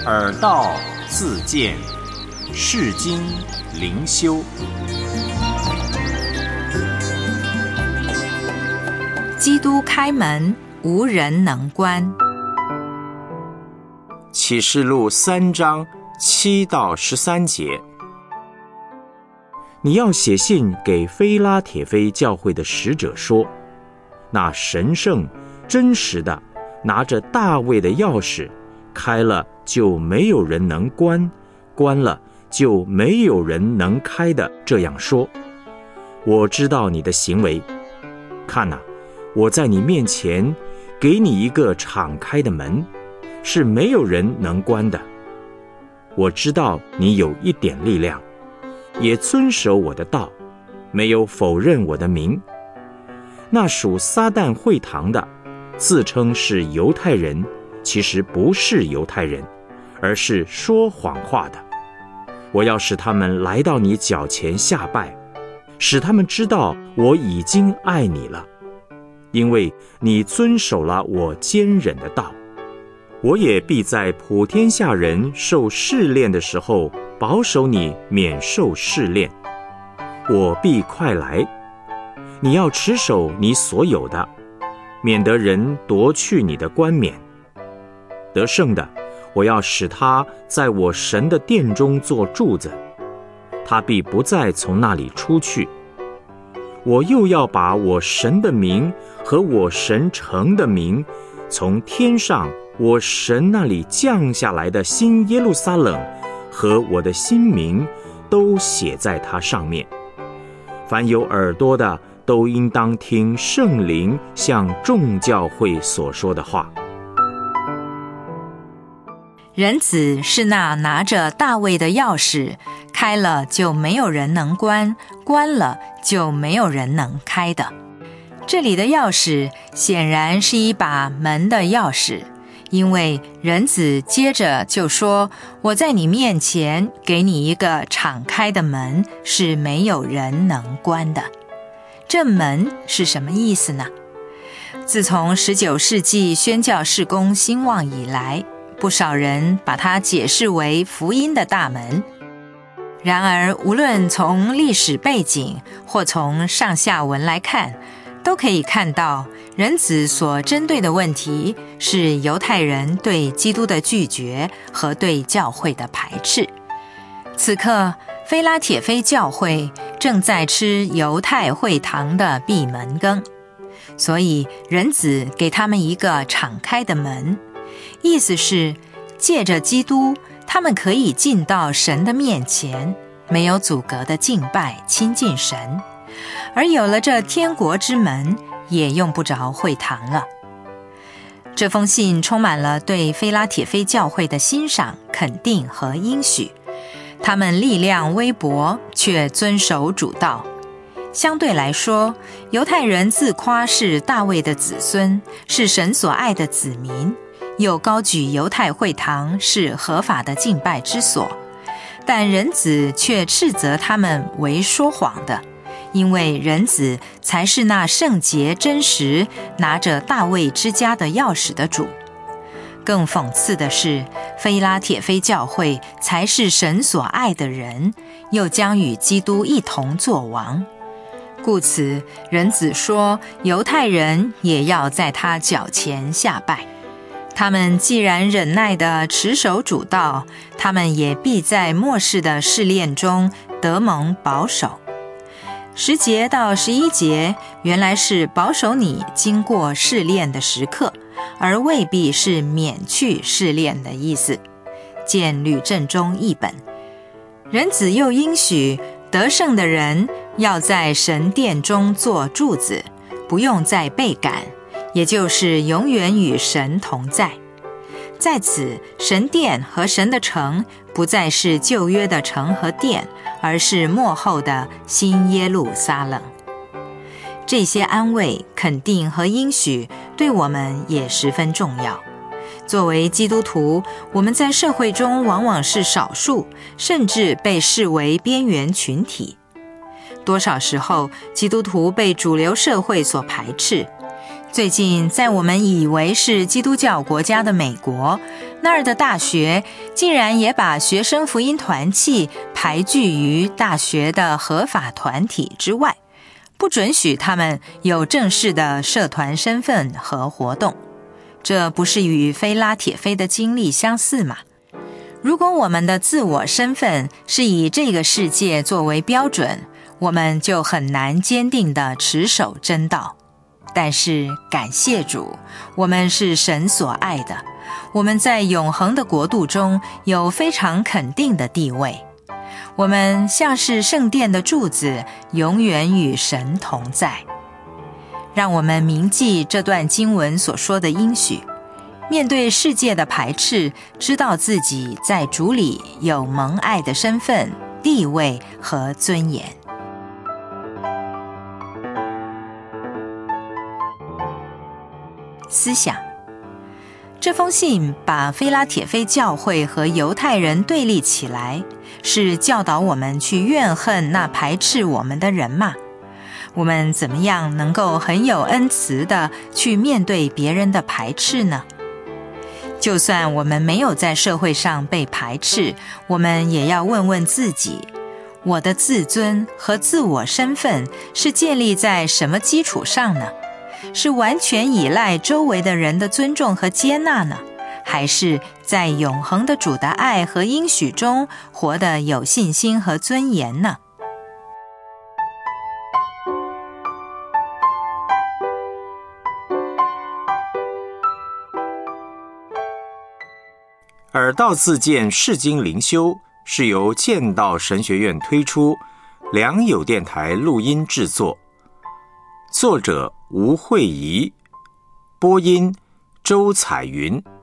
耳道自见，世经灵修。 基督开门，无人能关。 启示录3章7到13节。你要写信给非拉铁非教会的使者说，那神圣真实的拿着大卫的钥匙，开了就没有人能关，关了就没有人能开的这样说。我知道你的行为，看哪，我在你面前给你一个敞开的门，是没有人能关的。我知道你有一点力量，也遵守我的道，没有否认我的名。那属撒旦会堂的，自称是犹太人，其实不是犹太人，而是说谎话的。我要使他们来到你脚前下拜，使他们知道我已经爱你了，因为你遵守了我坚忍的道。我也必在普天下人受试炼的时候，保守你免受试炼。我必快来，你要持守你所有的，免得人夺去你的冠冕。得胜的，我要使他在我神的殿中做柱子，他必不再从那里出去。我又要把我神的名和我神城的名，从天上我神那里降下来的新耶路撒冷和我的新名，都写在它上面。凡有耳朵的，都应当听圣灵向众教会所说的话。 人子是那拿着大卫的钥匙，开了就没有人能关，关了就没有人能开的。这里的钥匙显然是一把门的钥匙，因为人子接着就说，我在你面前给你一个敞开的门，是没有人能关的。这门是什么意思呢？自从19世纪宣教事工兴旺以来，不少人把它解释为福音的大门。然而无论从历史背景或从上下文来看，都可以看到人子所针对的问题是犹太人对基督的拒绝和对教会的排斥。此刻非拉铁非教会正在吃犹太会堂的闭门羹，所以人子给他们一个敞开的门，意思是借着基督，他们可以进到神的面前，没有阻隔的敬拜亲近神。而有了这天国之门，也用不着会堂了。这封信充满了对非拉铁非教会的欣赏、肯定和应许。他们力量微薄，却遵守主道。相对来说，犹太人自夸是大卫的子孙，是神所爱的子民，又高举犹太会堂是合法的敬拜之所。但人子却斥责他们为说谎的，因为人子才是那圣洁真实拿着大卫之家的钥匙的主。更讽刺的是，非拉铁非教会才是神所爱的人，又将与基督一同作王。故此人子说，犹太人也要在他脚前下拜。他们既然忍耐地持守主道，他们也必在末世的试炼中得蒙保守。10节到11节原来是保守你经过试炼的时刻，而未必是免去试炼的意思。见吕正中译本。人子又应许得胜的人要在神殿中做柱子，不用再被赶，也就是永远与神同在。在此，神殿和神的城不再是旧约的城和殿，而是末后的新耶路撒冷。这些安慰、肯定和应许对我们也十分重要。作为基督徒，我们在社会中往往是少数，甚至被视为边缘群体。多少时候，基督徒被主流社会所排斥， 最近在我们以为是基督教国家的美国，那儿的大学竟然也把学生福音团契排拒于大学的合法团体之外，不准许他们有正式的社团身份和活动。这不是与非拉铁非的经历相似吗？如果我们的自我身份是以这个世界作为标准，我们就很难坚定地持守真道。但是感谢主，我们是神所爱的，我们在永恒的国度中有非常肯定的地位。我们像是圣殿的柱子，永远与神同在。让我们铭记这段经文所说的应许，面对世界的排斥，知道自己在主里有蒙爱的身份、地位和尊严。思想，这封信把非拉铁非教会和犹太人对立起来，是教导我们去怨恨那排斥我们的人吗？我们怎么样能够很有恩慈地去面对别人的排斥呢？就算我们没有在社会上被排斥，我们也要问问自己，我的自尊和自我身份是建立在什么基础上呢？是完全依赖周围的人的尊重和接纳呢？还是在永恒的主的爱和应许中活得有信心和尊严呢？ 耳道自荐释经灵修是由剑道神学院推出，良友电台录音制作，作者吴慧仪，播音周彩云。